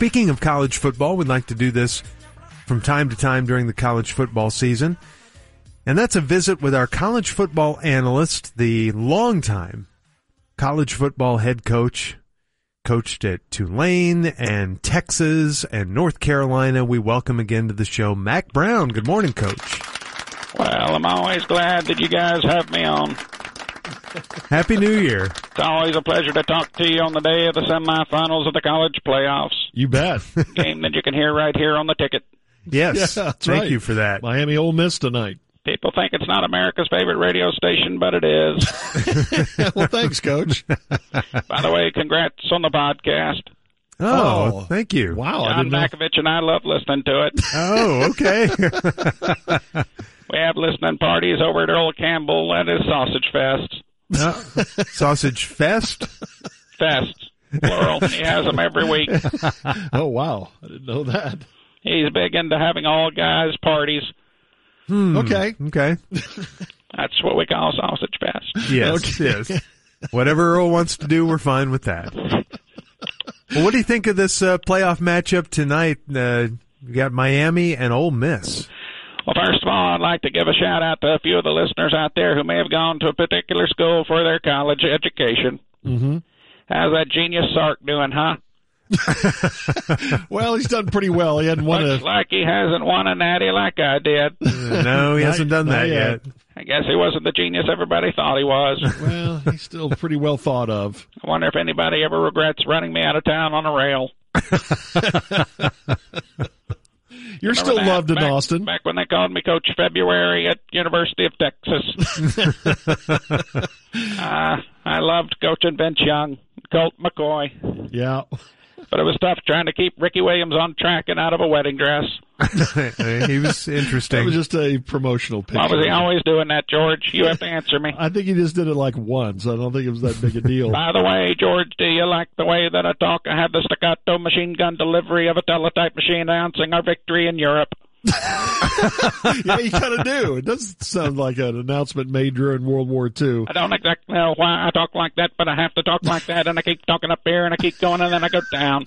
speaking of college football, we'd like to do this from time to time during the college football season. And that's a visit with our college football analyst, the longtime college football head coach, coached at Tulane and Texas and North Carolina. We welcome again to the show, Mack Brown. Good morning, Coach. Well, I'm always glad that you guys have me on. Happy New Year. It's always a pleasure to talk to you on the day of the semifinals of the college playoffs. You bet. Game that you can hear right here on the ticket. Yes, yeah, that's thank right. you for that. Miami Ole Miss tonight. People think it's not America's favorite radio station, but it is. Well, thanks, Coach. By the way, congrats on the podcast. Oh, thank you. Wow. I John didn't know. Makovich and I love listening to it. Oh, okay. We have listening parties over at Earl Campbell at his Sausage Fest. Sausage Fest? Fest, plural. He has them every week. Oh, wow. I didn't know that. He's big into having all guys parties. Okay. Okay. That's what we call Sausage Fest. Yes, yes. Whatever Earl wants to do, we're fine with that. Well, what do you think of this playoff matchup tonight? You got Miami and Ole Miss. Well, first of all, I'd like to give a shout-out to a few of the listeners out there who may have gone to a particular school for their college education. Mm-hmm. How's that genius Sark doing, huh? Well, he's done pretty well. He hadn't won Looks like he hasn't won a natty like I did. No, he hasn't done that yet. I guess he wasn't the genius everybody thought he was. Well, he's still pretty well thought of. I wonder if anybody ever regrets running me out of town on a rail. You're still loved in Austin. Back when they called me Coach February at University of Texas. I loved coaching Vince Young, Colt McCoy. Yeah. But it was tough trying to keep Ricky Williams on track and out of a wedding dress. He was interesting. That was just a promotional picture. Why was he always doing that, George? You have to answer me. I think he just did it like once. I don't think it was that big a deal. By the way, George, do you like the way that I talk? I have the staccato machine gun delivery of a teletype machine announcing our victory in Europe. Yeah, you kind of do. It does sound like an announcement made during World War II. I don't exactly know why I talk like that, but I have to talk like that, and I keep talking up here, and I keep going, and then I go down.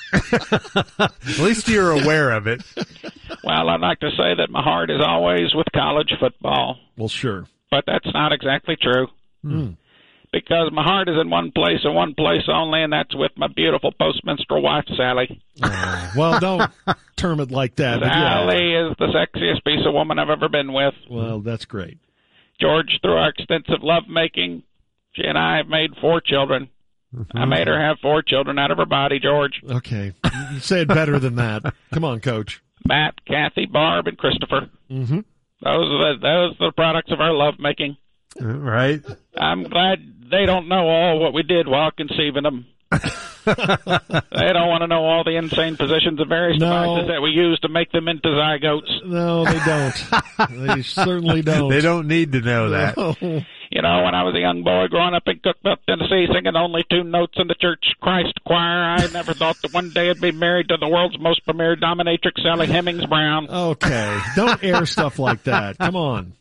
At least you're aware of it. Well, I'd like to say that my heart is always with college football. Well, sure. But that's not exactly true. Because my heart is in one place and one place only, and that's with my beautiful postminstral wife, Sally. Well, don't term it like that. But yeah. Sally is the sexiest piece of woman I've ever been with. Well, that's great. George, through our extensive lovemaking, she and I have made 4 children. I made her have 4 children out of her body, George. Okay. You say it better than that. Come on, Coach. Matt, Kathy, Barb, and Christopher. Mm-hmm. Those are the products of our lovemaking. Right. I'm glad they don't know all what we did while conceiving them. They don't want to know all the insane positions of various devices that we use to make them into zygotes. No, they don't. They certainly don't. They don't need to know that. No. You know, when I was a young boy growing up in Cookeville, Tennessee, singing only 2 notes in the Church Christ choir, I never thought that one day I'd be married to the world's most premier dominatrix, Sally Hemings Brown. Okay. Don't air stuff like that. Come on.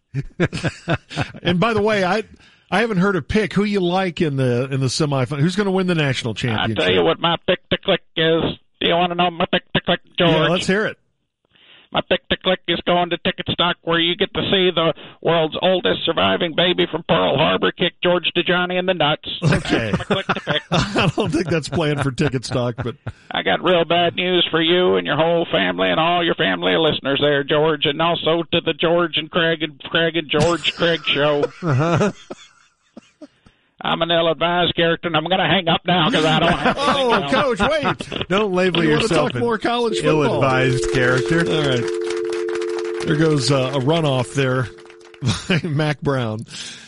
And by the way, I haven't heard a pick. Who you like in the semifinal? Who's going to win the national championship? I'll tell you what my pick to click is. Do you want to know my pick to click, George? Yeah, let's hear it. My pick to click is going to Ticket Stock, where you get to see the world's oldest surviving baby from Pearl Harbor kick George DeJohnny in the nuts. Okay. My click to pick. I don't think that's planned for Ticket Stock, but I got real bad news for you and your whole family and all your family of listeners there, George, and also to the George and Craig and George Craig show. Uh-huh. I'm an ill-advised character, and I'm going to hang up now because I don't have anything else. Coach, wait. Don't label You want to yourself talk more college football? ill-advised character. All right. There goes a runoff there by Mack Brown.